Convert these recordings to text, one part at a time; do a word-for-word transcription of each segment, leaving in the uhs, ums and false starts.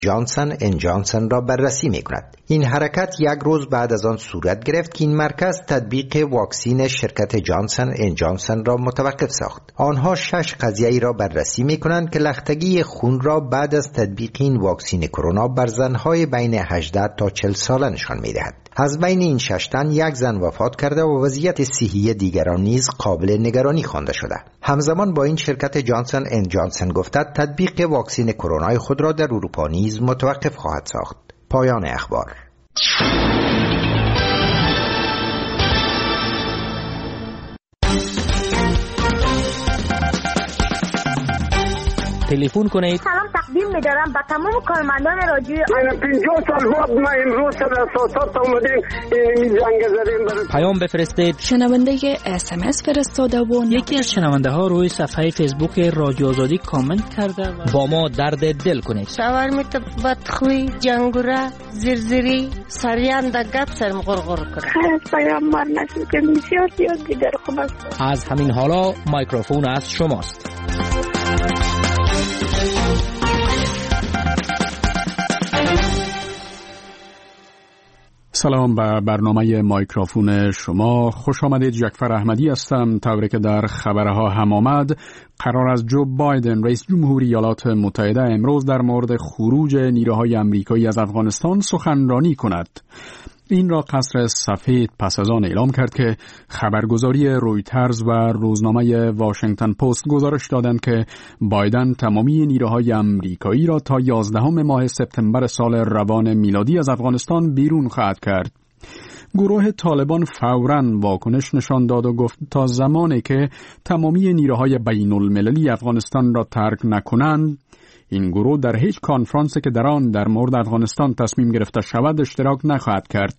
جانسون اند جانسون را بررسی می کند. این حرکت یک روز بعد از آن صورت گرفت که این مرکز تطبیق واکسین شرکت جانسون اند جانسون را متوقف ساخت. آنها شش قضیه را بررسی می کنند که لختگی خون را بعد از تطبیق این واکسین کرونا بر زنهای بین هجده تا چهل ساله نشان می دهد. از بین این شش تن یک زن وفات کرده و وضعیت صحی دیگران نیز قابل نگرانی خوانده شده. همزمان با این شرکت جانسون اند جانسون گفته تطبیق واکسین کرونا خود را در اروپا نیز متوقف خواهد ساخت. پایان اخبار. تلفن کنید. سلام تقدیم می‌دارم به تمام کارمندان رادیو. من پنجاه سال بود ما امروز در اساسات اومدیم این جنگ زدیم برای پیام بفرستید. شنونده اس ام اس فرستاده و یکی از شنونده ها روی صفحه فیسبوک رادیو آزادی کامنت کرده و با ما درد دل کنید. شاور میت بدخوی جنگوره زرزری سریان د گپ سرم غرغر کنه. پیام مر نشد که بسیار زیاد دیگر خوب است. از همین حالا میکروفون از شماست. سلام به برنامه مایکروفون شما. خوش آمدید. جعفر احمدی هستم. طوری که در خبرها هم آمد، قرار است جو بایدن رئیس جمهوری ایالات متحده امروز در مورد خروج نیروهای آمریکایی از افغانستان سخنرانی کند. این را قصر سفید پس از آن اعلام کرد که خبرگزاری رویترز و روزنامه واشنگتن پست گزارش دادند که بایدن تمامی نیروهای آمریکایی را تا یازدهم ماه سپتامبر سال روان میلادی از افغانستان بیرون خواهد کرد. گروه طالبان فوراً واکنش نشان داد و گفت تا زمانی که تمامی نیروهای بین المللی افغانستان را ترک نکنند، این گروه در هیچ کنفرانسی که در آن در مورد افغانستان تصمیم گرفته شود اشتراک نخواهد کرد.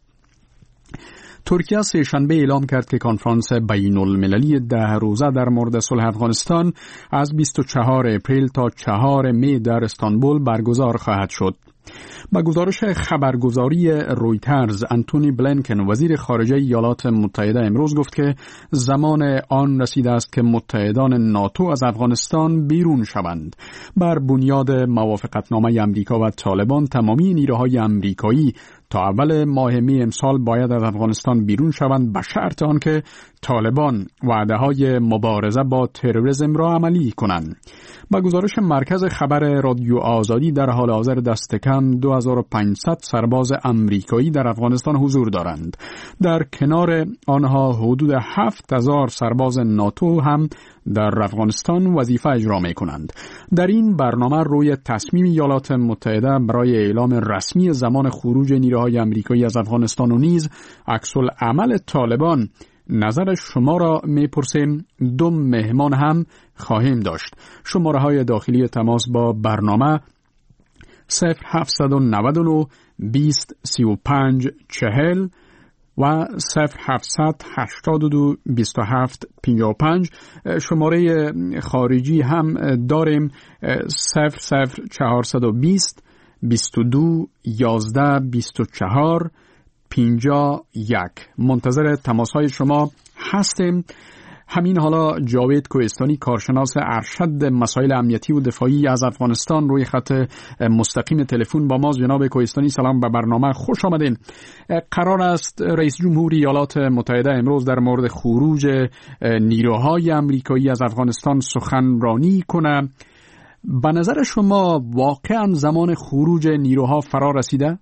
ترکیه سه‌شنبه اعلام کرد که کنفرانس بین المللی ده روزه در مورد صلح افغانستان از بیست و چهارم اپریل تا چهارم می در استانبول برگزار خواهد شد. با گزارش خبرگزاری رویترز، انتونی بلینکن وزیر خارجه ایالات متحده امروز گفت که زمان آن رسیده است که متحدان ناتو از افغانستان بیرون شوند. بر بنیاد موافقتنامه آمریکا و طالبان تمامی نیروهای آمریکایی تا اول ماه می امسال باید از افغانستان بیرون شوند به شرط آنکه طالبان وعده‌های مبارزه با تروریسم را عملی کنند. با گزارش مرکز خبر رادیو آزادی در حال حاضر دست کم دو هزار و پانصد سرباز آمریکایی در افغانستان حضور دارند. در کنار آنها حدود هفت هزار سرباز ناتو هم در افغانستان وظیفه اجرا می کنند. در این برنامه روی تصمیم ایالات متحده برای اعلام رسمی زمان خروج نیروهای آمریکایی از افغانستان و نیز عکس‌العمل طالبان نظر شما را میپرسیم. دو مهمان هم خواهیم داشت. شماره های داخلی تماس با برنامه صفر هفت نه نه بیست سی و پنج چهل و صفر هفت هشت دو بیست و هفت پنجاه و پنج. شماره خارجی هم داریم صفر صفر چهارصد و بیست بیست و دو یازده بیست و چهار پنجاه یک. منتظر تماس های شما هستیم. همین حالا جاوید کوهستانی، کارشناس ارشد مسائل امنیتی و دفاعی از افغانستان، روی خط مستقیم تلفن با ماست. جناب کوهستانی سلام، به برنامه خوش آمدین. قرار است رئیس جمهوری ایالات متحده امروز در مورد خروج نیروهای آمریکایی از افغانستان سخنرانی کنه. به نظر شما واقعا زمان خروج نیروها فرا رسیده؟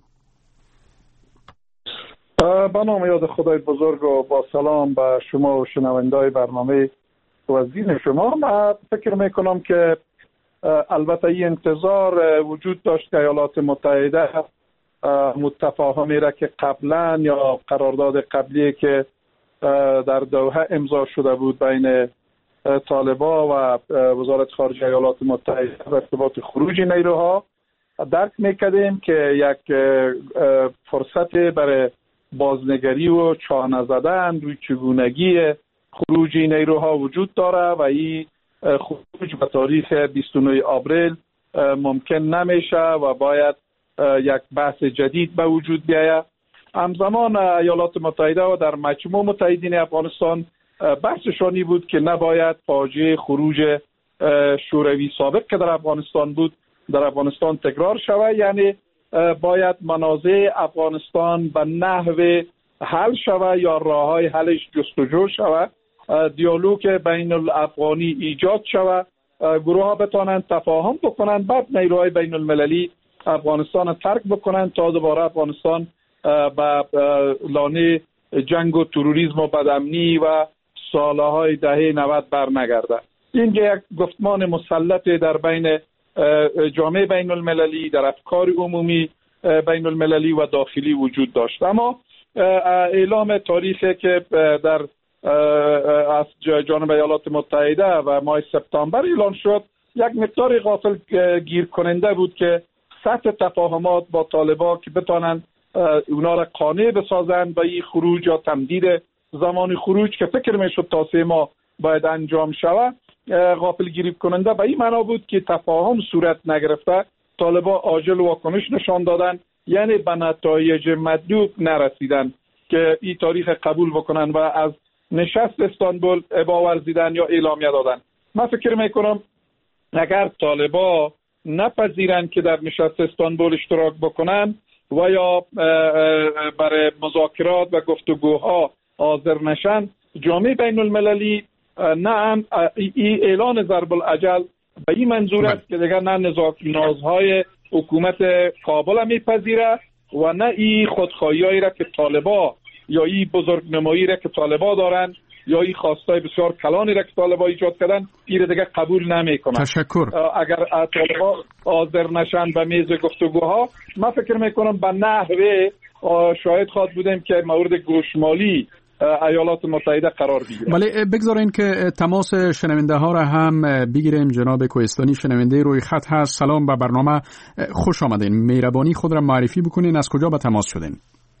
به نام یاد خدای بزرگ و با سلام به شما و شنونده‌های برنامه و زین شما. من فکر میکنم که البته این انتظار وجود داشت که ایالات متحده متفاهمی را که قبلا یا قرارداد قبلی که در دوحه امضا شده بود بین طالبان و وزارت خارجه ایالات متحده در ارتباط خروج نیروها درک میکردیم که یک فرصت برای بازنگری و چانه زدن روی چگونگی خروج نیروها وجود داره و این خروج به تاریخ بیست و نه آوریل ممکن نمیشه و باید یک بحث جدید به وجود بیاید. همزمان ایالات متحده و در مجموع متحدین افغانستان بحثشانی بود که نباید فاجعه خروج شوروی سابق که در افغانستان بود در افغانستان تکرار شود. یعنی باید منازع افغانستان به نحو حل شود یا راههای حلش جستجو شود، دیالوگ بین الافغانی ایجاد شود، گروه ها بتانند تفاهم بکنند، بعد نیروهای بین المللی افغانستان ترک بکنند تا دوباره افغانستان به لانه جنگ و تروریسم و بدامنی و سالهای دهه نود بر نگرده. این یک گفتمان مسلط در بین جامعه بین المللی، در افکار عمومی بین المللی و داخلی وجود داشت. اما اعلام تاریخی که در از جانب ایالات متحده و ماه سپتامبر اعلان شد یک مقدار غافل گیر کننده بود که سطح تفاهمات با طالبان که بتانند اونا را قانع بسازند به این خروج یا تمدید زمان خروج که فکر میشد تا سه ماه باید انجام شود، غافل گیری کننده به این معنا بود که تفاهم صورت نگرفته. طالبان عاجل واکنش نشان دادن، یعنی به نتایج مطلوب نرسیدن که این تاریخ قبول بکنن و از نشست استانبول ابا ورزیدن یا اعلامیه دادن. من فکر میکنم اگر طالبان نپذیرند که در نشست استانبول اشتراک بکنن و یا برای مذاکرات و گفتگوها حاضر نشن، جامعه بین المللی نه این اعلان ضرب الاجل به این منظور است که دیگر نه نازهای حکومت کابل هم میپذیره و نه این خودخواهیایی را که طالبان یا این بزرگنمایی را که طالبان دارن یا این خواستای بسیار کلانی را که طالبان ایجاد کردن این دیگه قبول نمیکنن. تشکر. اگر طالبان حاضر نشن به میز گفتگوها، من فکر میکنم به نحوه شاهد خواهد بودیم که مورد گوشمالی ایالات متحده قرار بگیره. ولی بگذارین که تماس شنونده ها را هم بگیریم. جناب کوهستانی شنونده روی خط هست. سلام به برنامه، خوش آمدین. مهربانی خود را معرفی بکنین، از کجا به تماس شدین؟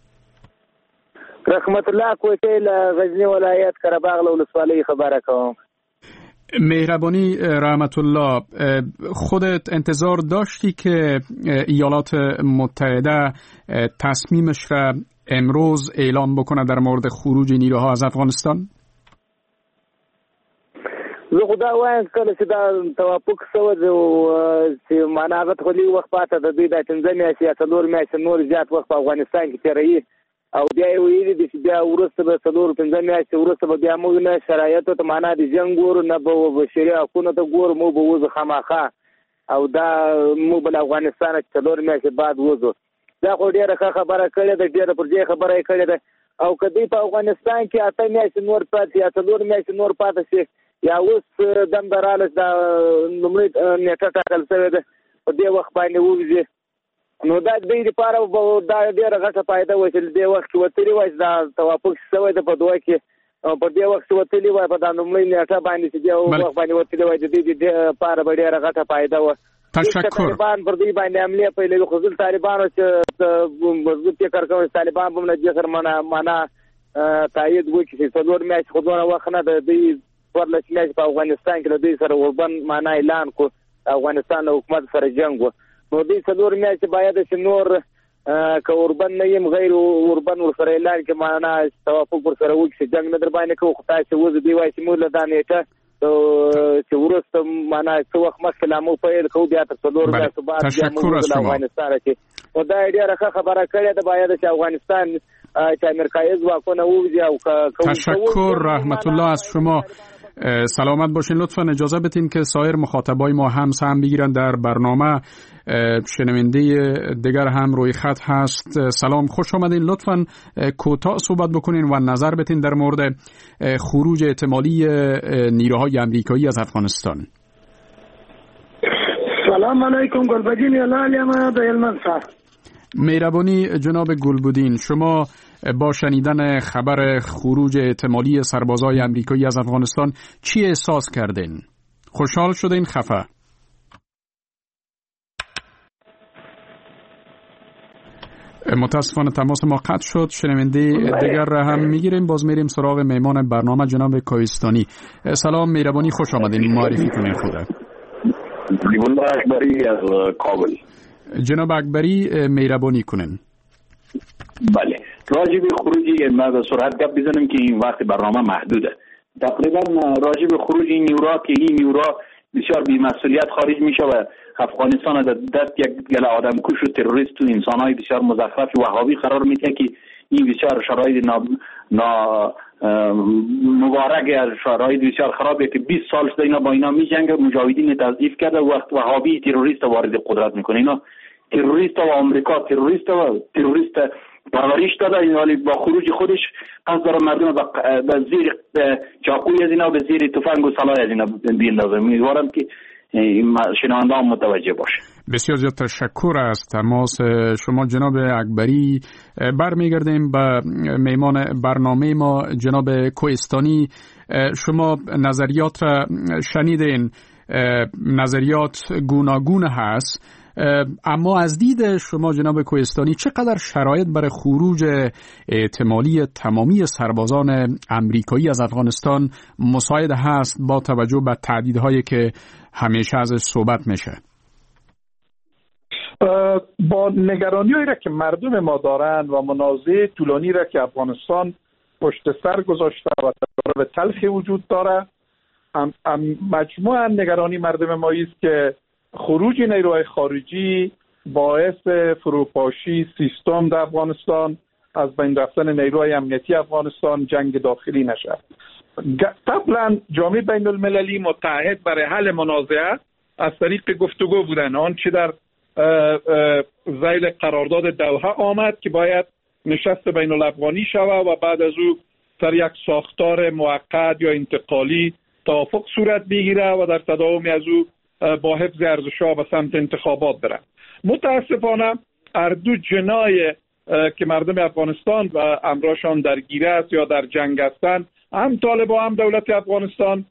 رحمت الله کوټی له غزنی ولایت قره‌باغ له ولسوالۍ خبره کوم. مهربانی رحمت الله، خودت انتظار داشتی که ایالات متحده تصمیمش را امروز اعلام بکنه در مورد خروج نیروها از افغانستان؟ زه خدا وایم کله چې دا توافق شوی دی او چې معنا هغه خو لږ وخت پاته د دوی د پنځه میاشتې یا څلور میاشتې نور زیات وخت په افغانستان کې تېروي او بیا یې ویلي دي چې بیا وروسته به څلور پنځه میاشتې وروسته به بیا موږ نه شرایطو ته معنا د جنګ ګورو نه به بشري حقونو ته ګورو، موږ به وځو خامخا او دا موږ به له افغانستانه څلور میاشتې بعد وځو. دا خو ډېره ښه خبره کړې ده، ډېره پر دې خبره یې کړې ده. او که دوی په افغانستان کې اته میاشتې نور پاتې یا څلور میاشتې نور پاتې شي یا اوس دنده راله دا لومړۍ نیټه ټاکل شوې ده په دې وخت باندې ووځي، نو دا د دوی لپاره دا ډېره غټه فایده وه چې دې وخت کې وتلي وای چې دا توافق شوی ده په دوه کې په دې وخت کې وتلي وای په دا لومړۍ نیټه باندې چې دې وخت باندې وتلي وای د دې لپاره به ډېره غټه فایده وه. تشکر. طالبان پر دوی باندې عملیه پیلوي، خو ځل طالبانو چې مضبوط فکر کوي طالبان به نه جسر معنا معنا تایید وکړي چې څلور میاشتې خو دونه وخت نه د دوی څوارلس میاشتې په افغانستان کې د دوی سره اوربن معنا اعلان کړو، افغانستان له حکومت سره جنګ و، نو دوی څلور میاشتې باید چې نور که اوربن نه یم غیر اوربن ورسره اعلان کړي معنا توافق ورسره وکړي چې جنګ نه در باندې کوو، خو تاسې وځو دوی وایي چې موږ له دا نیټه چې وروسته معنا څه وخت مخکې لا موږ پیل کوو بیا تر څلور میاشتو بعد بیا موږ له افغانستانه کې، نو دا یې ډېره ښه خبره کړې ده. باید چې افغانستان چې امریکایي ځواکونه ووځي او تشکر رحمت الله از شما. سلامت باشین. لطفا اجازه بدین که سایر مخاطبای ما هم سهم بگیرن در برنامه. شنونده دیگر هم روی خط هست. سلام، خوش آمدین. لطفا کوتاه صحبت بکنین و نظر بدین در مورد خروج احتمالی نیروهای امریکایی از افغانستان. سلام علیکم. گلبدین یالالیم د هلمند څخه. مهربانی جناب گلبدین، شما با شنیدن خبر خروج احتمالی سربازای امریکایی از افغانستان چی احساس کردین؟ خوشحال شدین؟ خفه؟ متاسفانه تماس ما قطع شد. شنونده دیگر را هم میگیریم. باز میریم سراغ مهمان برنامه جناب کوهستانی. سلام، مهربانی خوش آمدین. معرفی کنین خودت. الله اکبری از کابل. جناب اکبری مهربانی کنین. بله، راجع به خروجی ما به سرعت گپ بزنم که این وقت برنامه محدوده. تقریبا راجع به خروج این نیورا که این نیورا بسیار بی‌مسئولیت خارج میشه و افغانستان در دست یک گله آدم کش و تروریست و انسانهای بسیار مزخرف وهابی قرار میده که این بسیار شرایط نا, نا مبارک، شرایط بسیار خرابه که بیست سال شده اینا با اینا میجنگه، مجاهدین تضعیف کرده، وقت وهابی تروریست وارد قدرت میکنه. اینا تروریست و آمریکا تروریست و تروریست پرورش داده، ولی با خروج خودش قصد داره مردم به زیر چاقوی از اینا، به زیر تفنگ و سلاح از اینا بیندازه. امیدوارم که شنونده هم متوجه باشه. بسیار زیاد تشکر از تماس شما جناب اکبری. برمیگردیم به میمان برنامه ما جناب کوهستانی. شما نظریات را شنیدین، نظریات گوناگون هست، اما از دید شما جناب کوهستانی چقدر شرایط برای خروج احتمالی تمامی سربازان امریکایی از افغانستان مساعد هست با توجه به تهدیدهایی که همیشه از صحبت میشه؟ با نگرانی هایی را که مردم ما دارند و منازعه طولانی را که افغانستان پشت سر گذاشته و تجارب تلخی وجود داره، مجموعاً نگرانی مردم ما است که خروج نیروهای خارجی باعث فروپاشی سیستم در افغانستان، از بین رفتن نیروهای امنیتی افغانستان، جنگ داخلی نشد. قبلا جامعه بین المللی متحد برای حل منازعه از طریق گفتگو بودن، آنچه در ذیل قرارداد دوحه آمد که باید نشست بین الافغانی شود و بعد از او در یک ساختار موقت یا انتقالی توافق صورت بگیره و در تداوم از او با حفظ ارزش‌ها به سمت انتخابات برن. متاسفانه اردو جنای که مردم افغانستان و امراشان درگیر است یا در جنگ هستند، هم طالبان هم دولت افغانستان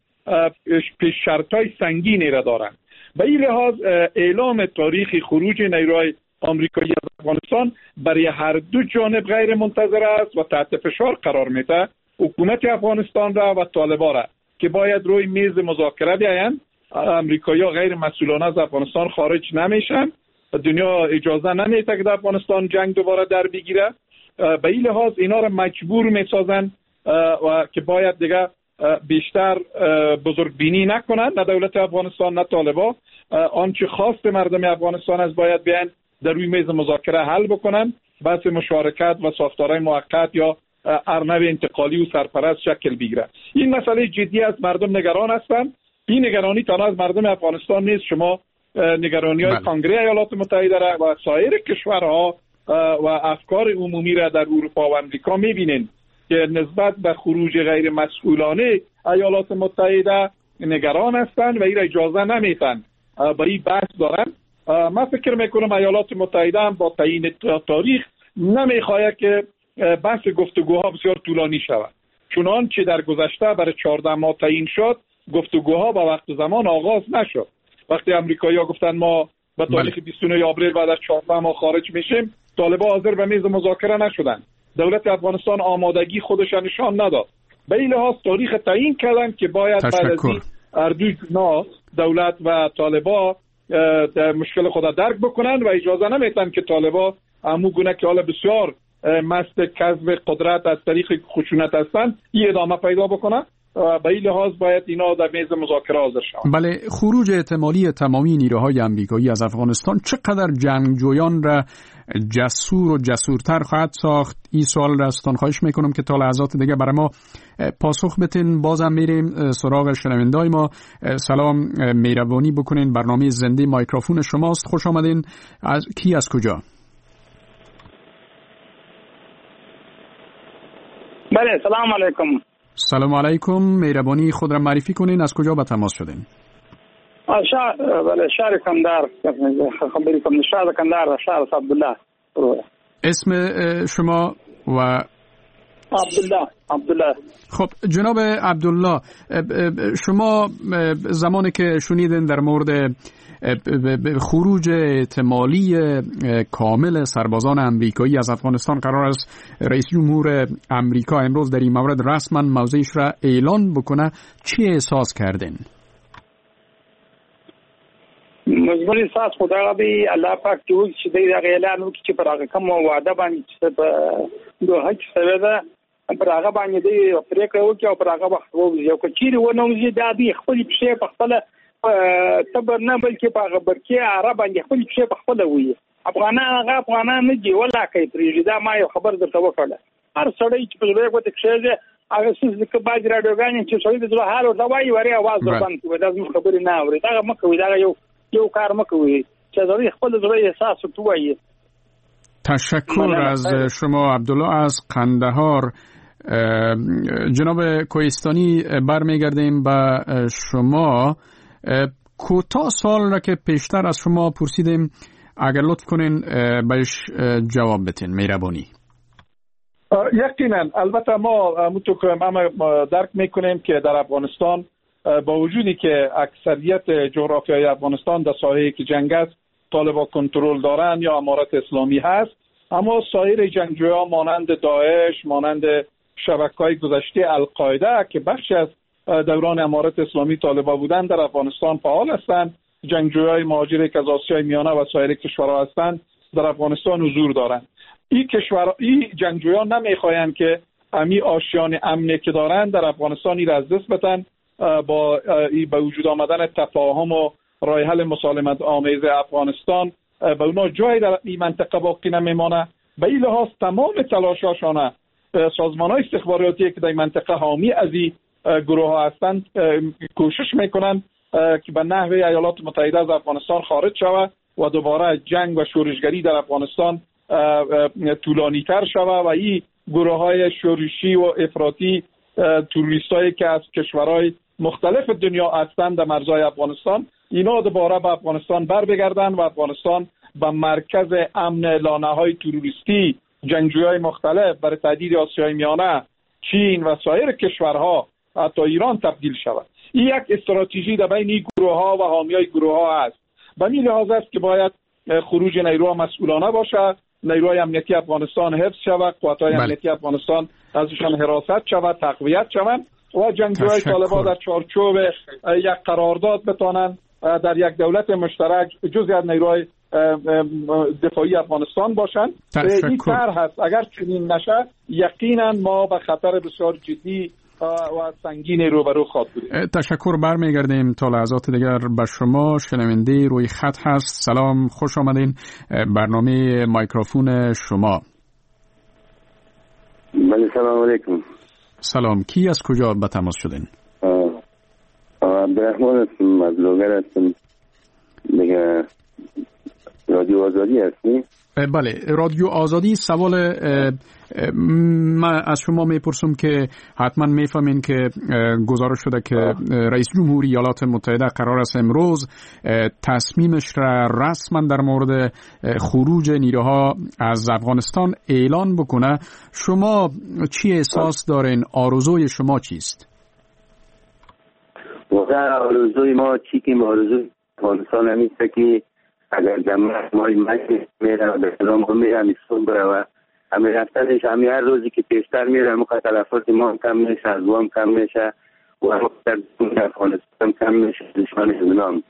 پیش شرطای سنگینی را دارند. به این لحاظ اعلام تاریخ خروج نیروهای آمریکایی از افغانستان برای هر دو جانب غیر منتظر است و تحت فشار قرار میده حکومت افغانستان را و طالبان را که باید روی میز مذاکره بیایند. امریکایی‌ها غیر مسئولانه از افغانستان خارج نمیشن، دنیا اجازه نمیده که در افغانستان جنگ دوباره در بگیره. به این لحاظ اینا را مجبور میسازن و که باید دیگه بیشتر بزرگ بینی نکنن، نه دولت افغانستان نه طالبان. آنچه خواست مردم افغانستان از باید بیان در روی میز مذاکره حل بکنن، بحث مشارکت و ساختارهای موقت یا ارنب انتقالی و سرپرست شکل بگیره. این مسئله جدی است، مردم نگران هستند. این نگرانی تنها از مردم افغانستان نیست، شما نگرانی های کنگره ایالات متحده را و سایر کشورها و افکار عمومی را در اروپا و امریکا میبینین که نسبت به خروج غیر مسئولانه ایالات متحده نگران هستند و این را اجازه نمیتن با این بحث دارن. من فکر میکنم ایالات متحده هم با تعیین تاریخ نمیخواهد که بحث گفتگوها بسیار طولانی شود، چون چه در گذشته برای چهارده ماه تعیین شد، گفتگوها با وقت زمان آغاز نشد. وقتی امریکایی‌ها گفتن ما به تاریخ بیست و نه آوریل بعد از چهارده ماه خارج میشیم، طالبان حاضر به میز مذاکره نشدن. دولت افغانستان آمادگی خودش نشان نداد. به این لحاظ تاریخ تعیین کردن که باید بعد از این اردوی جنا دولت و طالبان مشکل خود درک بکنن و اجازه نمیتن که طالبان همون گونه که حالا بسیار مست کسب قدرت از طریق خشونت هستن این ادامه پیدا بکنن. به این لحاظ باید اینا در میز مذاکره حاضر شوند. بله، خروج احتمالی تمامی نیروهای امریکایی از افغانستان چقدر جنگجویان را جسور و جسورتر خواهد ساخت؟ این سوال را ازتان خواهش میکنم که تا لحظات دیگه برای ما پاسخ بتین. بازم میریم سراغ شنوندای ما. سلام، مهربانی بکنین، برنامه زنده مایکروفون شماست. خوش آمدین. از کی از کجا؟ بله، سلام علیکم. سلام علیکم، مهربانی خود را معرفی کنین، از کجا به تماس شدین؟ شهر بله شهر کندهار، خبری کنم شهر کندهار، شهر عبدالله. اسم شما و عبدالله عبدالله. خب جناب عبدالله، شما زمانی که شنیدین در مورد خروج احتمالی کامل سربازان امریکایی از افغانستان قرار است رئیس جمهور امریکا امروز در این مورد رسما موضعش را اعلان بکنه، چی احساس کردین؟ مجبوری احساس خدا غبي الله پاک چې چې د اعلان وکړي چې پر هغه کوم وعده باندې چې په دوه کې سوي ده پر هغه باندې د پریکړه وکړي او پر هغه وخت وو یو کچيري ونه وزي د دې خپل شی په خپل تبر نه بلکې په هغه برکې عرب باندې خپل شی په خپل وي افغانان هغه افغانان نه دی ولا کوي پرېږدي دا ما یو خبر درته وکړه هر سړی چې په زړه کې کېږي هغه څه چې باج راډیوګانې چې سړی د زړه حال او دوايي وری आवाज باندې کوي دا زموږ خبرې نه اوري دا مکوې دا یو یو کار مکوې چې زړی خپل زړه احساس وتوایي. تشکر از شما عبدالله از قندهار. جناب کوهستانی برمیگردیم به شما. کوتاه سوال را که پیشتر از شما پرسیدیم اگر لطف کنین بهش جواب بدین مهربانی. یقینا البته ما متوقع ما درک میکنیم که در افغانستان با وجودی که اکثریت جغرافیای افغانستان در ساحه که جنگ است طالبان کنترل دارن یا امارت اسلامی هست، اما سایر جنگجویان مانند داعش، مانند شبکه‌های گذشته القاعده که بخشی از دوران امارت اسلامی طالبان بودند در افغانستان فعال هستند. جنگجویان مهاجری که از آسیای میانه و سایر کشورها هستند در افغانستان حضور دارند. این کشور این جنگجویان نمیخواهند که امی آشیان امنی که دارند در افغانستان را از دست بدن. با به وجود آمدن تفاهم و راه حل مسالمت آمیز افغانستان به اونا جایی در این منطقه باقی نمیمانه. به این لحاظ تمام تلاشاشانه سازمان‌های استخباراتی که در این منطقه حامی از این گروه ها هستند کوشش میکنند که به نحو ایالات متحده از افغانستان خارج شود و دوباره جنگ و شورشگری در افغانستان طولانی تر شود و این گروه های شورشی و افراطی توریستایی که از کشورهای مختلف دنیا هستند در مرزهای افغانستان اینا دوباره به افغانستان بر بگردند و افغانستان به مرکز امن لانه‌های تروریستی جنگجویای مختلف برای تهدید آسیای میانه، چین و سایر کشورها حتی ایران تبدیل شود. این یک استراتژی در بین این گروه‌ها و حامیای گروه‌ها است. به این لحاظ است که باید خروج نیروها مسئولانه باشد، نیروهای امنیتی افغانستان حفظ شود، قوت‌های امنیتی افغانستان ازشان حراست شود، تقویت شوند و جنگجویای طالبان در چارچوب یک قرارداد بتوانند در یک دولت مشترک جزئی از نیروهای دفاعی افغانستان باشند. این طرح هست. اگر چنین نشه یقینا ما به خطر بسیار جدی و سنگینی روبرو خواهد بودیم. تشکر. برمیگردیم تا لحظات دیگر به شما. شنونده روی خط هست. سلام، خوش آمدین. برنامه مایکروفون شما. بله سلام علیکم. سلام. کی از کجا به تماس شدین؟ عبدالرحمن هستم از لوگر هستم. دیگه رادیو آزادی هستی؟ بله رادیو آزادی. سوال من از شما میپرسم که حتما میفهمین که گزارش شده که رئیس جمهوری ایالات متحده قرار است امروز تصمیمش را رسما در مورد خروج نیروها از افغانستان اعلان بکنه. شما چی احساس دارین؟ آرزوی شما چیست؟ واقعا آرزوی ما چی که آرزوی افغانستان همیسته که اگر جمعه مای مجلس میره و به سلام هم میره همیستون بره و همه رفتنش همی هر روزی که پیشتر میره همه که تلفات ما هم کم میشه، از هم کم میشه و همه در دون افغانستان کم میشه، دشمن حزبنام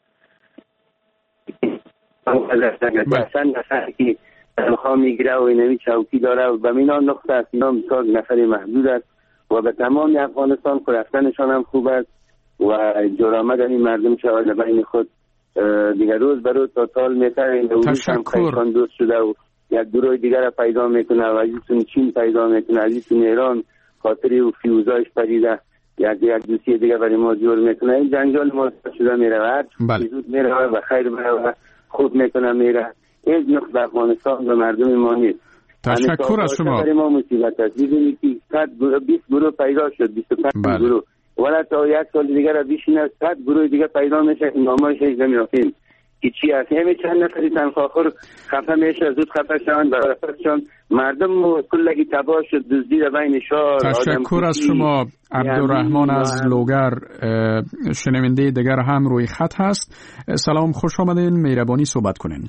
همه که چند نفر که تنخواه میگیره و اینمی چوکی داره و به مینا نقطه است اینا بسیار نفر محدود است و به تمام افغانستان که رفتنشان هم خوب است و جرامت این مردم شود بین خود دیگر روز برای تا تال میتر این دوریش هم خیلی دوست شده و یک گروه دیگر پیدا میکنه و عزیزتون چین پیدا میکنه، عزیزتون ایران خاطری و فیوزایش پریده یک یک دوسیه دیگر برای ما جور میکنه. این جنجال ما شده میره و هر چیزود میره و خیر میره و خوب میکنه میره. هیچ نقص به افغانستان و مردم ما نیست. تشکر از شما. برای ما مصیبت است. دیدونی که بیست گروه پیدا شد، بیست و پنج گروه ولی تا یک سال دیگر را بیشینه صد گروه دیگر پیدا میشه که نامایش هیچ نمیافیم که چی هست. همه چند نفری تنخواخور خفه میشه، زود خفه شوند برای فرشان مردم کلگی تباه شد، دزدی در بین شهر. تشکر از شما. عبدالرحمن از لوگر. شنونده دیگر هم روی خط هست. سلام، خوش آمدین. مهربانی صحبت کنین.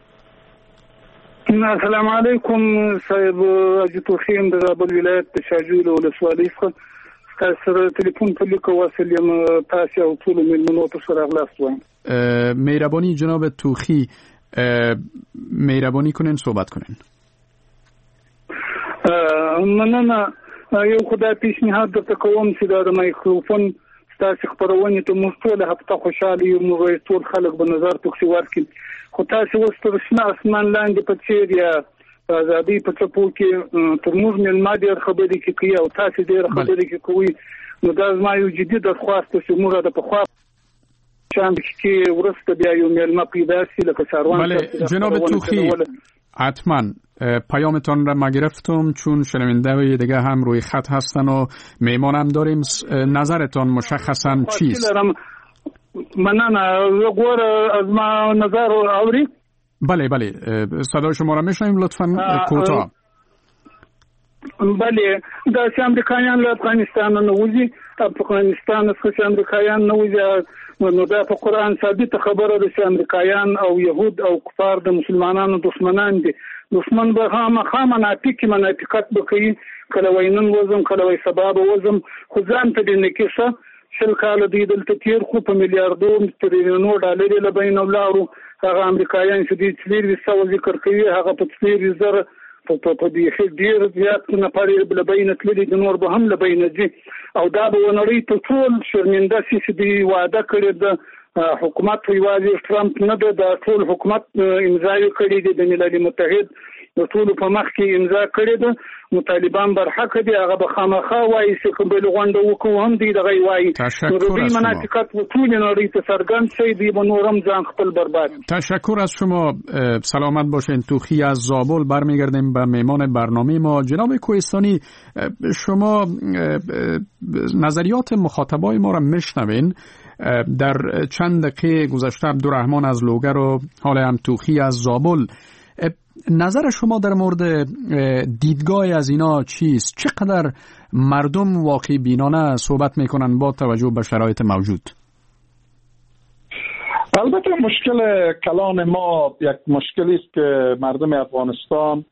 السلام علیکم صاحب اجتو خیم در ولایت شاجوی ولسوالی څخه سره تلیفون په لیکو واسل یم تاسو او ټول ملمنو ته سره غلاست وایم. مهربانی جناب توخی مهربانی کنین صحبت کنین. مننه. یو خدای پیشنهاد درته کوم چې دا د مایکروفون تاسو خبرونه ته موږ ټول هفته خوشاله یو، موږ ټول خلک به نظر پکې ورکړي. خو تاسو اوس تر شنه اسمان لاندې په څیر یا ازادي په څپو کې تر موږ ملما ډېر خبرې کوي او تاسو ډېر خبرې کوي. نو دا زما یو جدي درخواست چې موږ د پخوا چند کې ورسته بیا یو ملما پیدا شي لکه ساروان. بله جناب توخی، حتما پیامتان را ما گرفتم، چون شنونده دیگه هم روی خط هستن و میمانم داریم. نظرتان مشخصا چیست؟ مننه. گور از ما نظر آوری؟ بله بله صدای شما را میشنویم، لطفاً کوتاه. بله د امریکایان له افغانستان نه وځي، افغانستان څخه امریکایان نه وځي. نو دا په قرآن ثابت خبره ده چې امریکایان او يهود او کفار د مسلمانانو دشمنان دي. دشمن به هم خامہ منافق منافقت بکوي، کله وینن وزم کله وای سبب وزم، خو ځان ته دې نکشه شل کال دی دلته تیر خو په میلیارډو تریلیونو ډالر له بین ولارو. هغه امریکایان چې دې څلور وسو ذکر کوي هغه په څلور زره په په دې ډیر زیات نه پاره بل بین تللی د نور به هم له بین دي. او دا به ونړی ته ټول شرمنده سي دي وعده کړی د حکومت یوازې ټرمپ نه د ټول حکومت امضا کړی دی د ملل متحد د ټول په مخ کې امضا کړی دی. طالبان برحق دي هغه به خامخا وایي چې کوم بل غونډه وکړو هم دی دغه وایي. نو د دې مناطقت ټول نړۍ ته څرګند شي دی به نورم ځان خپل برباد. تشکر از شما، سلامت باشین. توخی از زابل برمیگردیم به میمان برنامه ما. جناب کوهستانی، شما نظریات مخاطبای ما را میشنوین. در چند دقیقه گذشته عبدالرحمن از لوگر و حال هم توخی از زابل، نظر شما در مورد دیدگاه از اینا چیست؟ چقدر مردم واقعی بینانه صحبت میکنن با توجه به شرایط موجود؟ البته مشکل کلان ما یک مشکلی است که مردم افغانستان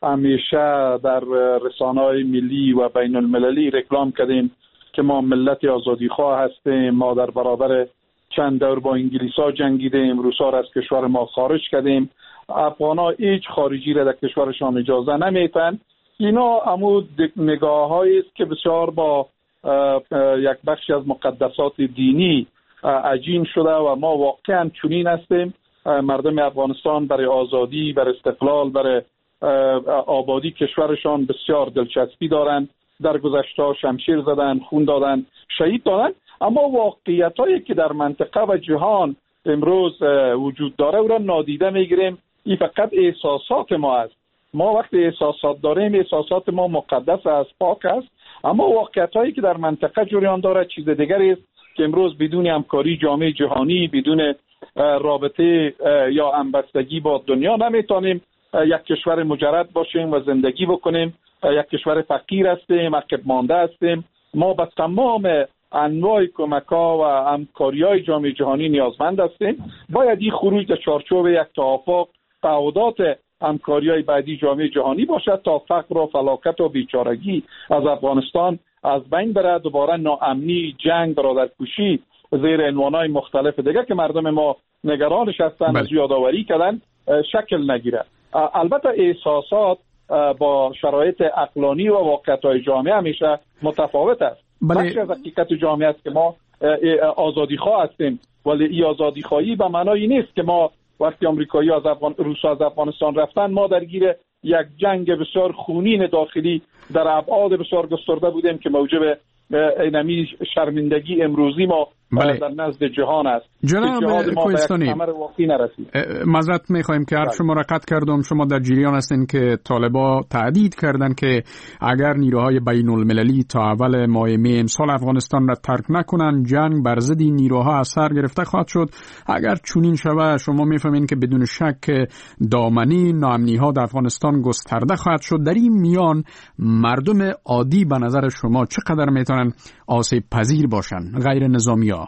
همیشه در رسانه‌های ملی و بین المللی رکلام کردیم که ما ملت آزادیخواه هستیم، ما در برابر چند دور با انگلیس‌ها جنگیدیم، روس‌ها را از کشور ما خارج کردیم، افغان‌ها هیچ خارجی را در کشورشان اجازه نمیتن. اینا عمود نگاه‌هایی است که بسیار با یک بخش از مقدسات دینی عجین شده و ما واقعا چنین هستیم. مردم افغانستان برای آزادی، برای استقلال، برای آبادی کشورشان بسیار دلچسپی دارند. در گذشته شمشیر زدن، خون دادن، شهید دادن. اما واقعیتایی که در منطقه و جهان امروز وجود داره او را نادیده میگیریم. این فقط احساسات ما است. ما وقتی احساسات داریم احساسات ما مقدس است، پاک است. اما واقعیتایی که در منطقه جریان داره چیز دیگری است که امروز بدون همکاری جامعه جهانی، بدون رابطه یا همبستگی با دنیا نمیتونیم یک کشور مجرد باشیم و زندگی بکنیم. یک کشور فقیر هستیم، عقب مانده هستیم. ما به تمام انواع کمک‌ها و همکاری‌های جامعه جهانی نیازمند هستیم. باید این خروج در چارچوب یک توافق، تعهدات همکاری‌های بعدی جامعه جهانی باشد تا فقر و فلاکت و بیچارگی از افغانستان از بین بره. دوباره ناامنی، جنگ، برادرکشی زیر عنوان‌های مختلف دیگه که مردم ما نگرانش هستند از یادآوری کردن شکل نگیره. البته احساسات با شرایط عقلانی و واقعیت‌های جامعه همیشه متفاوت است. بخشی از حقیقت جامعه است که ما آزادیخواه هستیم، ولی این آزادیخواهی به معنای نیست که ما وقتی آمریکایی از افغان روس‌ها از افغانستان رفتن ما درگیر یک جنگ بسیار خونین داخلی در ابعاد بسیار گسترده بودیم که موجب اینمی شرمندگی امروزی ما بله. در نزد جهان است. جناب کوهستانی، معذرت میخوایم که حرف شما را قطع کردم. شما در جریان هستین که طالبا تهدید کردن که اگر نیروهای بین المللی تا اول ماه می امسال افغانستان را ترک نکنن جنگ بر ضد این نیروها از سر گرفته خواهد شد. اگر چنین شود شما میفهمین که بدون شک دامنی ناامنی ها در افغانستان گسترده خواهد شد. در این میان مردم عادی به نظر شما چقدر میتونن آسیب پذیر باشن، غیر نظامی ها؟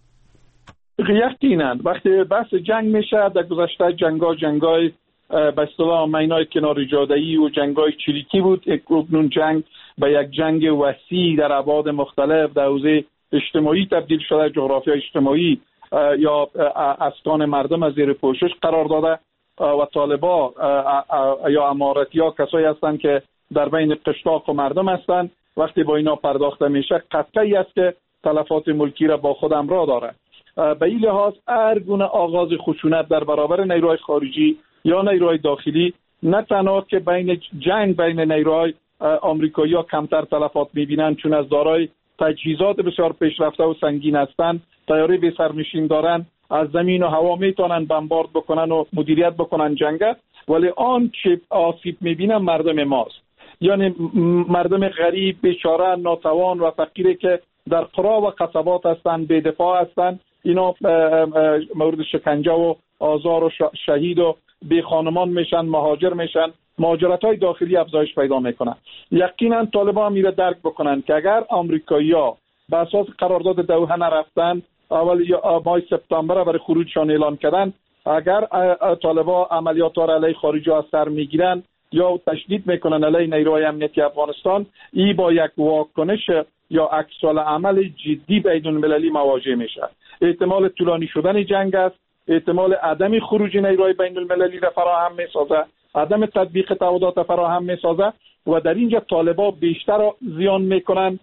یقینا وقتی بحث جنگ میشه، در گذشته جنگا جنگای به اصطلاح معنای کنار جاده‌ای و جنگای چریکی بود. اکنون جنگ به یک جنگ وسیع در ابعاد مختلف در حوزه اجتماعی تبدیل شده. جغرافیای اجتماعی یا اسکان مردم از زیر پوشش قرار داده و طالبا یا امارتی‌ها کسایی هستند که در بین قشلاق و مردم هستند. وقتی با اینا پرداخته میشه قطعی است که تلفات ملکی را با خود همراه دارد. به این لحاظ هر گونه آغاز خشونت در برابر نیروهای خارجی یا نیروهای داخلی نه تنها که بین جنگ بین نیروهای آمریکایی ها کمتر تلفات می‌بینند چون از دارای تجهیزات بسیار پیشرفته و سنگین هستند، طیاره بی سرنشین دارند، از زمین و هوا میتونن بمبارد بکنن و مدیریت بکنن جنگ، ولی آن چه آسیب میبینن مردم ماست، یعنی مردم غریب بیچاره ناتوان و فقیری که در قرا و قصبات هستند، بی‌دفاع هستند، اینا مورد شکنجه و آزار و شهید و بی خانمان میشن، مهاجر میشن، مهاجرت‌های داخلی افزایش پیدا میکنن. یقینا طالبان میره درک بکنن که اگر آمریکایی‌ها به اساس قرارداد دوحه نرفتن، اول ماه سپتامبر برای خروجشان اعلان کردن، اگر طالبان عملیات را علیه خارجی از سر میگیرن یا تشدید میکنن علیه نیروهای امنیتی افغانستان، این با یک واکنش یا عکس العمل جدی بین المللی مواجه میشه. احتمال طولانی شدن جنگ است، احتمال عدم خروج نیروهای بین المللی را فراهم میسازه، عدم تطبیق تعهدات فراهم میسازه و در اینجا طالبان بیشتر زیان میکنن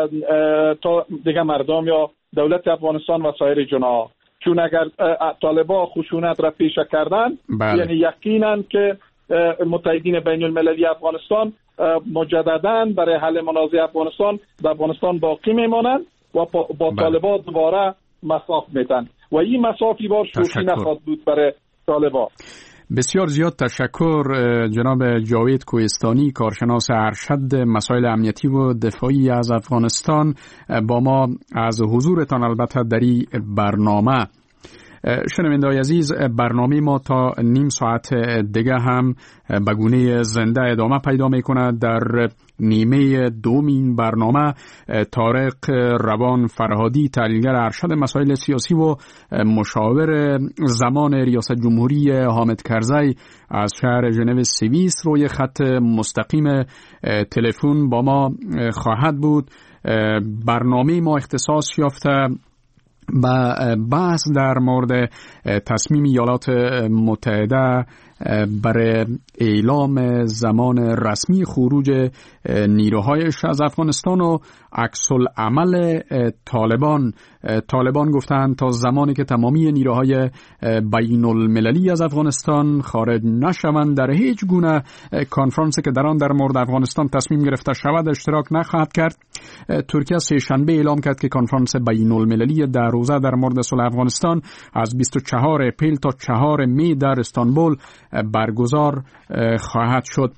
تا دیگه مردم یا دولت افغانستان و سایر جناح. چون اگر طالبان خشونت را پیشه کردن، بله. یعنی یقینا که متحدین بین المللی افغانستان مجددا برای حل منازع افغانستان در افغانستان باقی میمانند و با بله. طالبان دوباره مساف میتن و این مسافی بار شوخی نخواهد بود برای طالبان. بسیار زیاد تشکر جناب جاوید کوهستانی، کارشناس ارشد مسائل امنیتی و دفاعی از افغانستان، با ما از حضورتان البته در این برنامه. شنونده‌های عزیز، برنامه ما تا نیم ساعت دیگه هم به گونه زنده ادامه پیدا می‌کند. در نیمه دوم این برنامه طارق روان فرهادی، تحلیلگر ارشد مسائل سیاسی و مشاور زمان ریاست جمهوری حامد کرزی از شهر ژنو سوئیس روی خط مستقیم تلفن با ما خواهد بود. برنامه ما اختصاص یافته با بحث در مورد تصمیم ایالات متحده برای اعلام زمان رسمی خروج نیروهایش از افغانستان و عکس العمل طالبان. طالبان گفتند تا زمانی که تمامی نیروهای بین المللی از افغانستان خارج نشوند در هیچ گونه کنفرانسی که در آن در مورد افغانستان تصمیم گرفته شود اشتراک نخواهد کرد. ترکیه سه شنبه اعلام کرد که کنفرانس بین المللی در روزه در مورد صلح افغانستان از بیست و چهارم اپریل تا چهارم می در استانبول برگزار خواهد شد.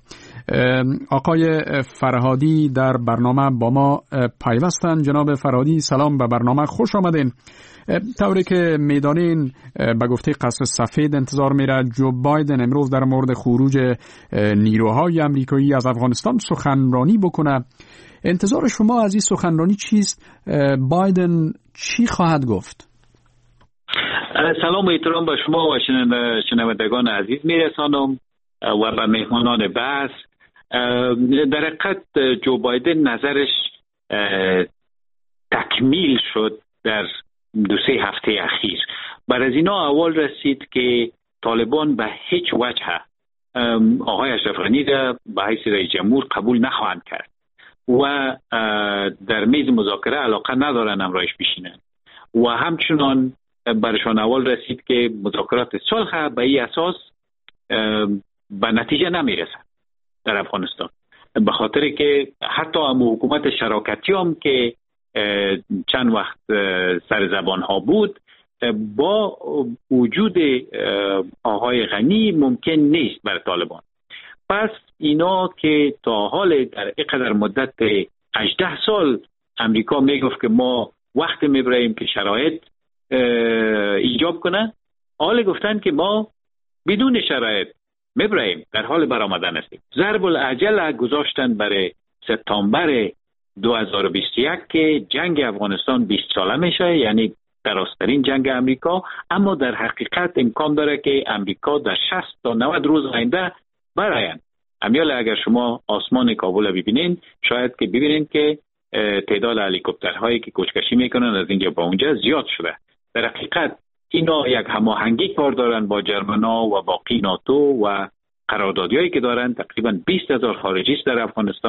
آقای فرهادی در برنامه با ما پیوستند. جناب فرهادی سلام، به برنامه خوش آمدین. طوری که میدانین به گفته قصر سفید انتظار میره جو بایدن امروز در مورد خروج نیروهای امریکایی از افغانستان سخنرانی بکنه. انتظار شما از این سخنرانی چیست؟ بایدن چی خواهد گفت؟ سلام و احترام به شما و شنوندگان عزیز میرسانم و به مهمانان بحث. در حقیقت جو بایدن نظرش تکمیل شد در دو سه هفته اخیر. بر از اینا اول رسید که طالبان به هیچ وجه آقای اشرف غنی را به حیث رئیس جمهور قبول نخواهند کرد و در میز مذاکره علاقه ندارن همراهش بشینن و همچنان برشان اول رسید که مذاکرات صلح به این اساس به نتیجه نمیرسد در افغانستان، به خاطر که حتی هم حکومت شراکتی هم که چند وقت سر زبان ها بود با وجود آقای غنی ممکن نیست بر طالبان. پس اینا که تا حال در اینقدر مدت هجده سال امریکا میگفت که ما وقت میبریم که شرایط ایجاب کنه، حال گفتن که ما بدون شرایط میبریم، در حال برآمدن هستیم. ضرب العجل گذاشتن برای سپتامبر دو هزار و بیست و یک که جنگ افغانستان بیست ساله میشه، یعنی درازترین جنگ امریکا، اما در حقیقت امکان داره که امریکا در شصت تا نود روز آینده براین. امیال اگر شما آسمان کابل ببینین شاید که ببینین که تعداد هلیکوپترهایی که کوچکشی میکنن از اینجا با اونجا زیاد شده. در حقیقت اینا یک هماهنگی کار دارن با جرمنا و باقی ناتو و قراردادیایی که دارن. تقریبا بیست هزار خارجی در افغانستان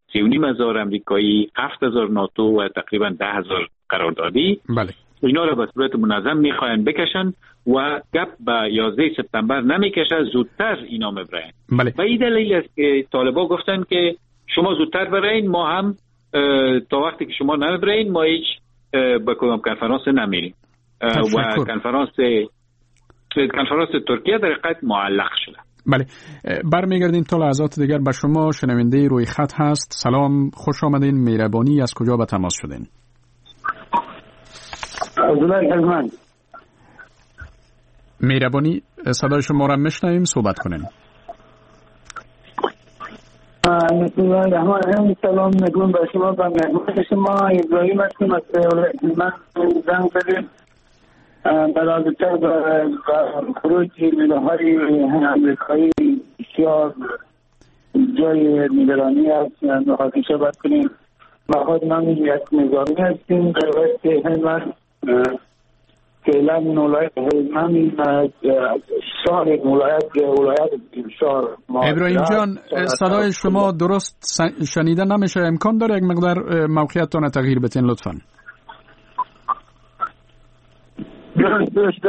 سی و نیم هزار امریکایی، هفت هزار ناتو و تقریبا ده هزار قراردادی. بله. اینا را به صورت منظم میخواین بکشن و گپ به یازده سپتامبر نمیکشه، زودتر اینا میبرن. بله. و این دلیل است که طالبا گفتن که شما زودتر برین، ما هم تا وقتی که شما نمیبرین ما هیچ به کدام کنفرانس نمیریم. و کنفرانس کنفرانس ترکیه در حقیقت معلق شده. بله، برمیگردیم تا لحظات دیگر به شما. شنونده روی خط هست. سلام، خوش آمدین. مهربانی، از کجا به تماس شدین؟ عبدالله کلمان. مهربانی، صدای شما را میشنویم، صحبت کنین. بسم الله الرحمن الرحیم. سلام میگم به شما و مهمان شما. ابراهیم هستم از من. زنگ زدیم برای خروج نیروهای امریکایی بسیار جای نگرانی است. میخواستیم صحبت کنیم. ما خود من یک نظامی هستیم در وقت هلمند. فعلا ولایت هلمند شهر ولایت ولایت شهر. ابراهیم جان، صدای شما درست شنیده نمیشه. امکان داره یک مقدار موقعیتتان تغییر بتین لطفاً؟ درست درست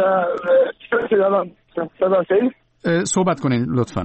صدا شدید؟ صحبت کنین لطفاً.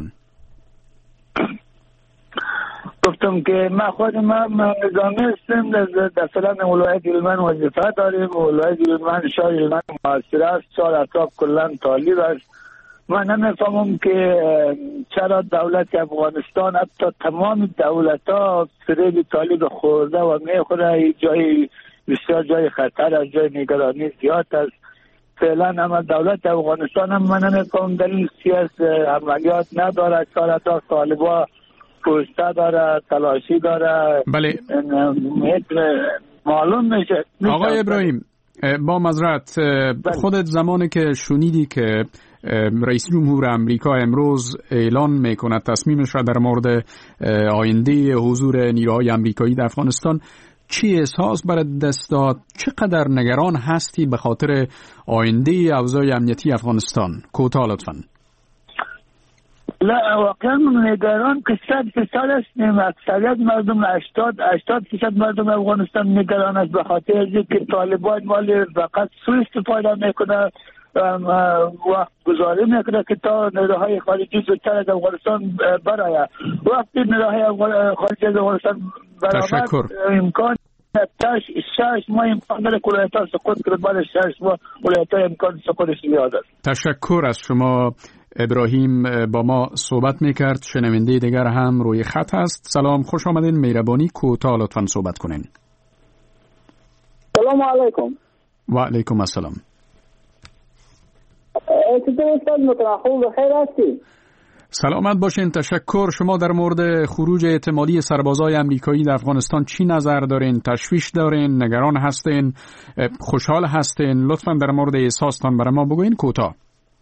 گفتم که ما خود ما نظامی هستیم در فلان ولایت هلمند وظیفه داریم. ولایت هلمند شهر هلمند معاصر است. شهر اطراف کلا طالب است. من نمیفهمم که چرا دولت افغانستان حتی تمام دولت ها فریب طالب خورده و میخوره. جای بسیار جای خطر است، جای نگرانی زیاد است. فعلا هم دولت افغانستان هم من نمیفهمم دلیل سیاست عملیات نداره. چهار اطراف طالبا پوسته داره، تلاشی داره. بله. معلوم میشه. آقای ابراهیم، با معذرت، خودت زمانی که شنیدی که رئیس جمهور امریکا امروز اعلان میکند تصمیمش را در مورد آینده حضور نیروهای امریکایی در افغانستان، چی احساس برات دست داد؟ چقدر نگران هستی به خاطر آینده اوضاع امنیتی افغانستان؟ کوتاه لطفاً. لا واقعا نگران که صد فیصد هستیم. اکثریت مردم هشتاد هشتاد فیصد مردم افغانستان نگران است به خاطر اینکه طالبان مال فقط سوء استفاده میکنه، وقت گذاری میکنه که تا نیروهای خارجی زودتر از افغانستان برآید. وقتی نیروهای خارجی از افغانستان برآمد امکان تاش شش ماه امکان داره که ولایت‌ها سقوط کنند. بعد شش ماه ولایت‌ها امکان سقوطش زیاد است. تشکر از شما. ابراهیم با ما صحبت میکرد. شنونده دیگر هم روی خط هست. سلام، خوش آمدین. مهربانی کوتاه لطفاً صحبت کنین. سلام علیکم. و علیکم السلام. چطور استاد میکنم؟ خوب بخیر هستی؟ سلامت باشین. تشکر. شما در مورد خروج احتمالی سربازای امریکایی در افغانستان چی نظر دارین؟ تشویش دارین؟ نگران هستین؟ خوشحال هستین؟ لطفاً در مورد احساستان برای ما بگوین کوتاه.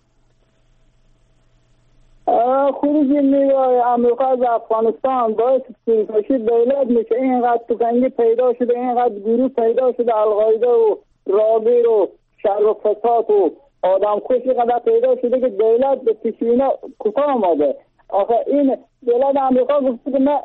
خروج نیروهای آمریکا از افغانستان باعث سرکشی دولت میشه. اینقدر تفنگی پیدا شده، اینقدر گروه پیدا شده، القاعده و رابیر و شر و فساد و آدم کشی قدر پیدا شده که دولت به پیشینا کوتاه آمده. آخه این دولت آمریکا گفته که من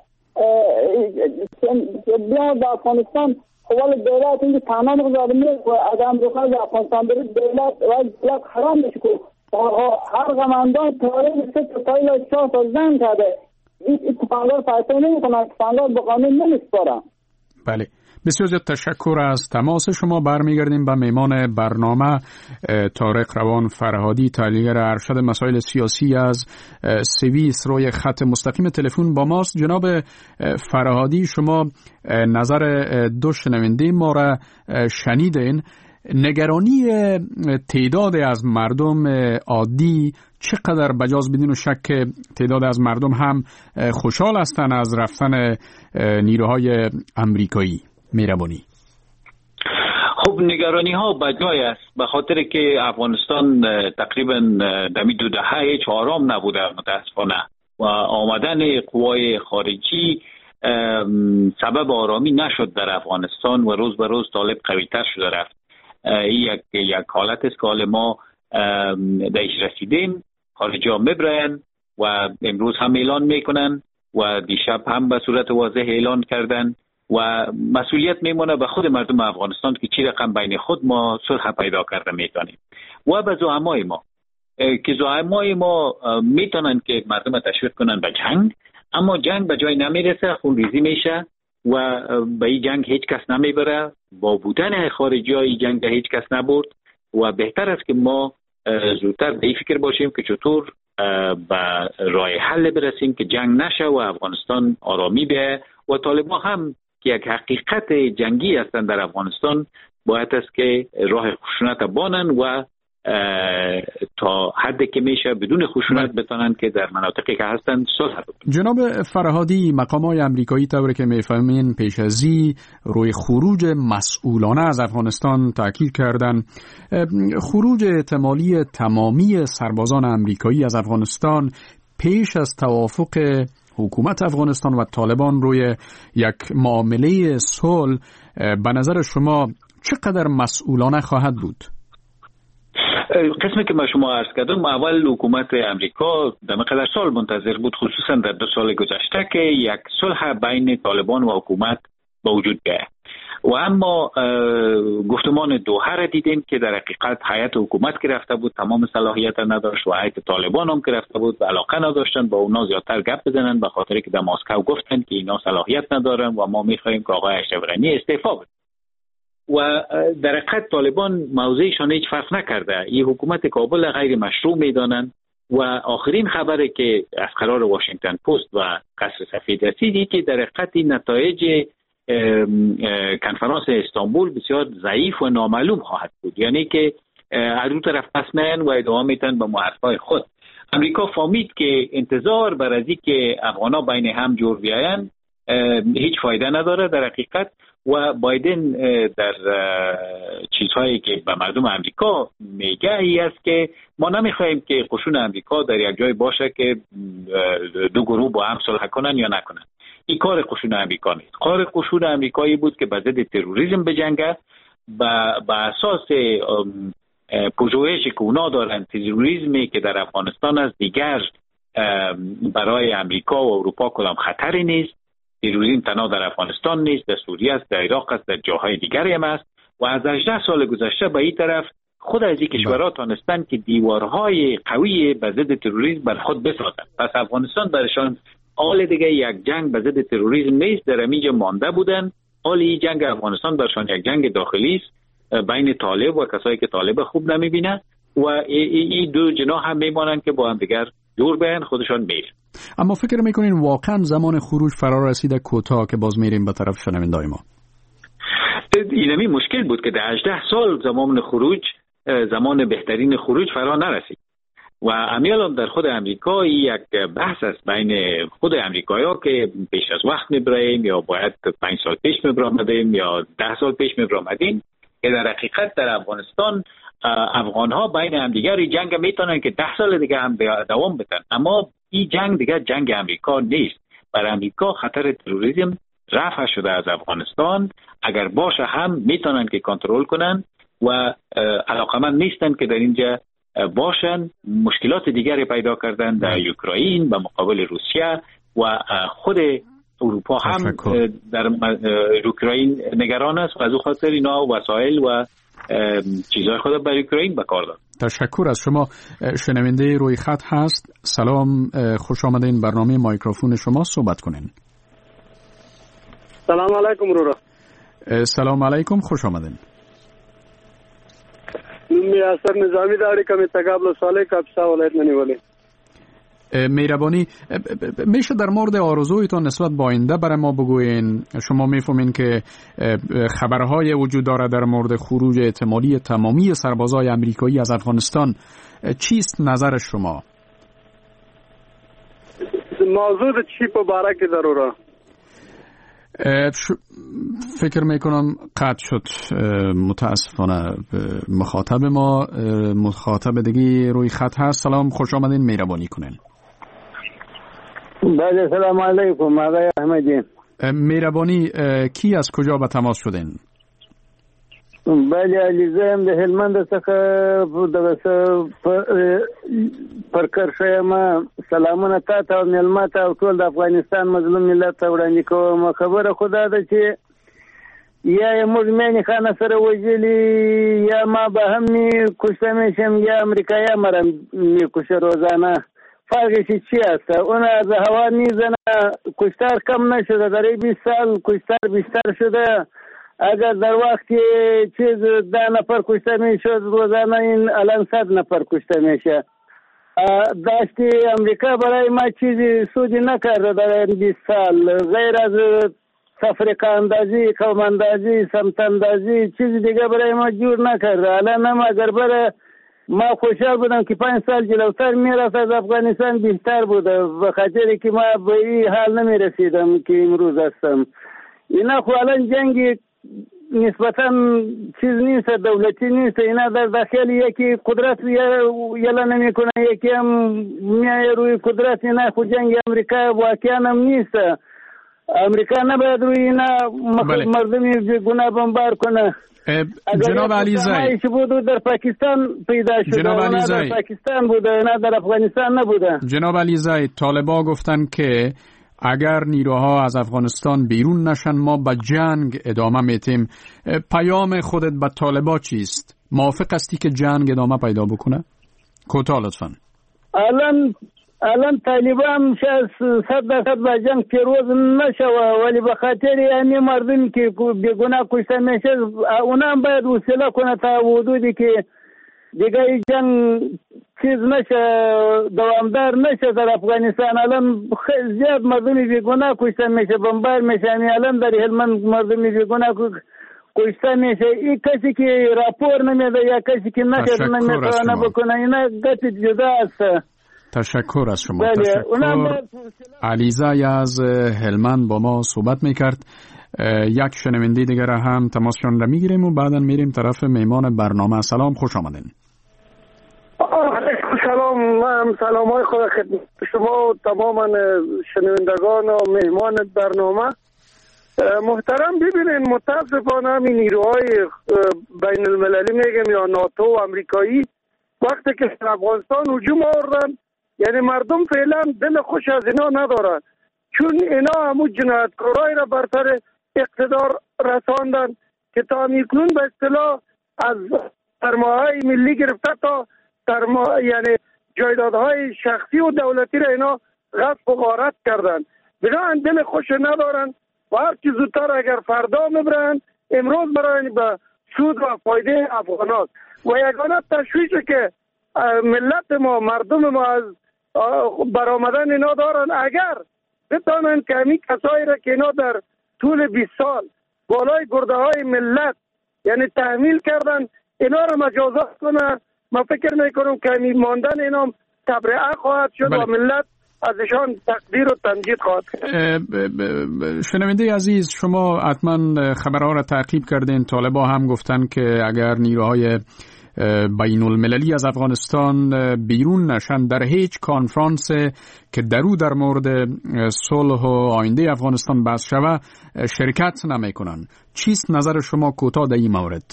بیام در افغانستان. خب دولت اینکه تنها مقدار میره از امریکا از افغانستان بره، دولت و دولت حرام میشه که هر قماندان تاره سه تایل چهار تا زن کرده. این اتفاقات فایده نمیکنه، اتفاقات به قانون نمیسپارن. بله، بسیار زیاد تشکر از تماس شما. برمیگردیم به میمان برنامه طارق روان فرهادی، تحلیلگر ارشد مسائل سیاسی از سوئیس، روی خط مستقیم تلفن با ماست. جناب فرهادی، شما نظر دو شنونده ما را شنیدین. نگرانی تعداد از مردم عادی چقدر بجاز بدین و شک تعداد از مردم هم خوشحال هستند از رفتن نیروهای امریکایی؟ مهربانی. خب نگرانی ها بجای است، به خاطر که افغانستان تقریبا دمی دو دهه هیچ آرام نبوده متاسفانه و آمدن قوای خارجی سبب آرامی نشد در افغانستان و روز به روز طالب قوی‌تر شده رفت. این یک یک حالت است که حال ما درش رسیدیم. خارجی ها میبرن و امروز هم اعلان میکنن و دیشب هم به صورت واضح اعلان کردن و مسئولیت میمونه به خود مردم افغانستان که چی رقم بین خود ما صلح پیدا کرده میتونیم و به زعمای ما که زعمای ما میتونن که مردم تشویق کنن به جنگ، اما جنگ به جای نمیرسه، خونریزی میشه و به این جنگ هیچ کس نمیبره. با بودن خارجی ها این جنگ هیچ کس نبرد و بهتر است که ما زودتر به این فکر باشیم که چطور به راه حل برسیم که جنگ نشه و افغانستان آرامی به و طالبان هم که یک حقیقت جنگی هستند در افغانستان باید است که راه خشونت بانن و تا حدی که میشه بدون خشونت بتونن که در مناطقی که هستن صلح بکنن. جناب فرهادی، مقامات آمریکایی طوری که میفهمین پیش از این روی خروج مسئولانه از افغانستان تاکید کردن. خروج احتمالی تمامی سربازان آمریکایی از افغانستان پیش از توافق حکومت افغانستان و طالبان روی یک معامله صلح به نظر شما چقدر مسئولانه خواهد بود؟ قسمی که ما شما عرض کردم، اول حکومت امریکا در مقدار سال منتظر بود، خصوصا در دو سال گذشته که یک صلح بین طالبان و حکومت به وجود بیاید و اما گفتمان دوحه را دیدیم که در حقیقت هیئت حکومت گرفته بود، تمام صلاحیت نداشت و هیئت طالبان هم گرفته بود و علاقه نداشتن با اونا زیادتر گپ بزنن به خاطر که در مسکو گفتن که اینا صلاحیت ندارن و ما میخوایم که آقای اشرف غنی استعفا بده. و در حقیقت طالبان موضعشان هیچ فرق نکرده، این حکومت کابل غیر مشروع میدانند و آخرین خبری که از قرار واشنگتن پست و قصر سفید رسیدی که در حقیقت نتایج کنفرانس استانبول بسیار ضعیف و نامعلوم خواهد بود، یعنی که از دو طرف پس میان و ادامه میتن به معرفای خود. امریکا فهمید که انتظار بر از اینکه افغانا بین هم جور بیاین هیچ فایده نداره در حقیقت و بایدن در چیزهایی که به مردم امریکا میگه ای است که ما نمیخوایم که قشون امریکا در یک جای باشه که دو گروه با هم صلح کنن یا نکنن. این کار قشون امریکا نیست. کار قشون امریکایی بود که به ضد تروریسم بجنگه، به اساس پژوهشی که اونا دارن تروریسمی که در افغانستان است دیگر برای امریکا و اروپا کدام خطری نیست. تروریسم تنها در افغانستان نیست، در سوریه است، در عراق است، در جاهای دیگری هم است و از هجده سال گذشته به این طرف خود از این کشورها تانستن که دیوارهای قوی به ضد تروریسم بر خود بسازند. پس افغانستان برشان حال دیگه یک جنگ به ضد تروریسم نیست، در همینجا مانده بودن. حال این جنگ افغانستان برشان یک جنگ داخلی است بین طالب و کسایی که طالب خوب نمیبینه و این دو جناح هم میمانند که با هم دیگر دور بیان خودشان میرن. اما فکر میکنین واقعا زمان خروج فرا رسیده کوتاه که باز میریم به طرف شنوندای ما؟ اینمی مشکل بود که در هجده سال زمان خروج زمان بهترین خروج فرا نرسید و امیال در خود امریکا یک بحث است بین خود امریکایی‌ها که پیش از وقت میبریم یا باید پنج سال پیش میبرامدیم یا ده سال پیش میبرامدیم که در حقیقت در افغانستان افغان‌ها بین هم دیگر جنگ میتونن که ده سال دیگه هم دوام بدن، اما این جنگ دیگه جنگ امریکا نیست. برای امریکا خطر تروریسم رفع شده از افغانستان، اگر باشه هم میتونن که کنترل کنن و علاقمند نیستن که در اینجا باشن. مشکلات دیگری پیدا کردن در اوکراین به مقابل روسیه و خود اروپا هم در اوکراین نگران است و از او خاطر اینا وسایل و چیزهای خود برای اوکراین به کار دارن. تشکر از شما. شنونده روی خط هست. سلام، خوش آمدین برنامه مایکروفون شما، صحبت کنین. سلام علیکم رورا. سلام علیکم، خوش آمدین. میاسر نظامی داری که متقابل ساله کپسا ولایت منیولی. مهربانی میشه در مورد آرزویتان نسبت با آینده برای ما بگوین؟ شما میفهمین که خبرهای وجود داره در مورد خروج احتمالی تمامی سربازای آمریکایی از افغانستان. چیست نظر شما؟ موضوع چی په باره کې ضروره؟ فکر میکنم قطع شد متاسفانه مخاطب ما. مخاطب دیگه روی خط هست. سلام، خوش آمدین، مهربانی کنین. بله سلام علیکم آقای احمدی. مهربانی، کی از کجا به تماس شدین؟ بله علیزه هم د هلمند څخه پر کرښه ما سلامونه تا ته او مېلمه ته او ټول د افغانستان مظلوم ملت ته وړاندې کوم. خبره خو دا ده چې یا یې موږ میانې خانه سره وژلي یا ما به هم می کشته میشم یا امریکایان مرا میکشه روزانه. فرقش چی است؟ اون از هوا میزنه کشتار کم نشده، در این بیست سال کشتار بیشتر شده. اگر در وقتی چیز ده نفر کشته میشد روزانه این الان صد نفر کشته میشه. داشتی امریکا برای ما چیزی سودی نکرده در این بیست سال غیر از تفریقه اندازی، قوم اندازی، سمت اندازی چیزی دیگه برای ما جور نکرده. الان هم اگر برای ما خوشحال بودم که پنج سال جلوتر میرفت از افغانستان بهتر بوده، به خاطری که ما به این حال نمیرسیدم که امروز هستم. اینا خو الان جنگی نسبتا چیز نیست، دولتی نیست. اینا در داخل یکی قدرت یلا نمیکنه، یکی هم میای روی قدرت. اینا خو جنگ امریکا واقعا هم نیست. امریکا نباید روی اینا مردمی بیگناه بمبار کنه. جناب علیزی چه بود در پاکستان پیدا شده، جناب علیزی در پاکستان بوده، نه در افغانستان نبوده. جناب علیزی طالبا گفتن که اگر نیروها از افغانستان بیرون نشن ما به جنگ ادامه میتیم. پیام خودت به طالبا چیست؟ موافق هستی که جنگ ادامه پیدا بکنه؟ کوتاه لطفاً. الان الان طالبان شاید صد درصد به جنگ پیروز نشوه، ولی به خاطر یعنی مردمی که بیگناه کشته میشه اونا هم باید وسیله کنه تا حدودی که دیگه جنگ چیز نشه، دوامدار نشه در افغانستان. الان زیاد مردمی بیگناه کشته میشه، بمبار میشه. الان در هلمند مردمی بیگناه کشته میشه. این کسی که راپور نمیده یا کسی که نشد نمیتونه بکنه، اینا گت جدا است. تشکر از شما. تشکر. علیزی از هلمند با ما صحبت میکرد. یک شنونده دیگر هم تماسشان را میگیریم و بعدا میریم طرف میمان برنامه. سلام، خوش آمدین. علیکم سلام. من سلام های خود خدمت شما و تمام شنوندگان و مهمان برنامه. محترم ببینین، متاسفانه همین نیروهای بین المللی میگم یا ناتو و امریکایی وقتی که افغانستان هجوم آوردن، یعنی مردم فعلا دل خوش از اینا ندارن، چون اینا همون جنایتکارایی را بر سر اقتدار رساندن که تا میکنون به اصطلاح از سرمایه ملی گرفته تا سرمایه یعنی جایدادهای شخصی و دولتی را اینا غصب و غارت کردن. بنابراین دل خوش ندارن و هر چی زودتر اگر فردا میبرن امروز برای به سود و فایده افغانات و یگانه تشویشی که ملت ما مردم ما از برآمدن اینا دارن، اگر بتانن که همین کسایی را که اینا در طول بیست سال بالای گرده های ملت یعنی تحمیل کردن اینا را مجازات کنه، من فکر میکنم که همین ماندن اینا تبرئه خواهد شد و ملت ازشان تقدیر و تمجید خواهد کرد. شنونده عزیز، شما حتما خبرها را تعقیب کردین. طالبا هم گفتن که اگر نیروهای بین المللی از افغانستان بیرون نشن در هیچ کانفرانس که درو در مورد صلح و آینده افغانستان بحث شود شرکت نمیکنن. چیست نظر شما کوتاه در این مورد؟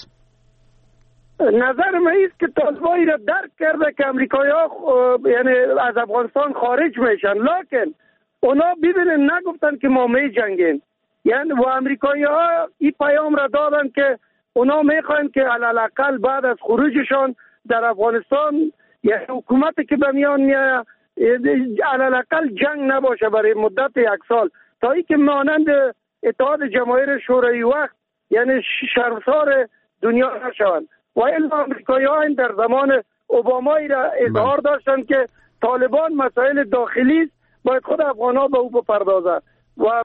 نظر من است که طالبایی را درک کرده که امریکایی ها یعنی از افغانستان خارج میشن، لکن اونا ببینن نگفتن که ما می جنگیم. یعنی و امریکایی ها این پیام را دادن که اونا میخواین که علالاقل بعد از خروجشان در افغانستان یعنی حکومتی که به میان میاد علالاقل جنگ نباشه برای مدت یک سال تا ای که مانند اتحاد جماهیر شوروی وقت یعنی شرمسار دنیا نشوند. و الا امریکایی ها در زمان اوبامایی را اظهار داشتن که طالبان مسائل داخلی است، باید خود افغان ها به او بپردازند و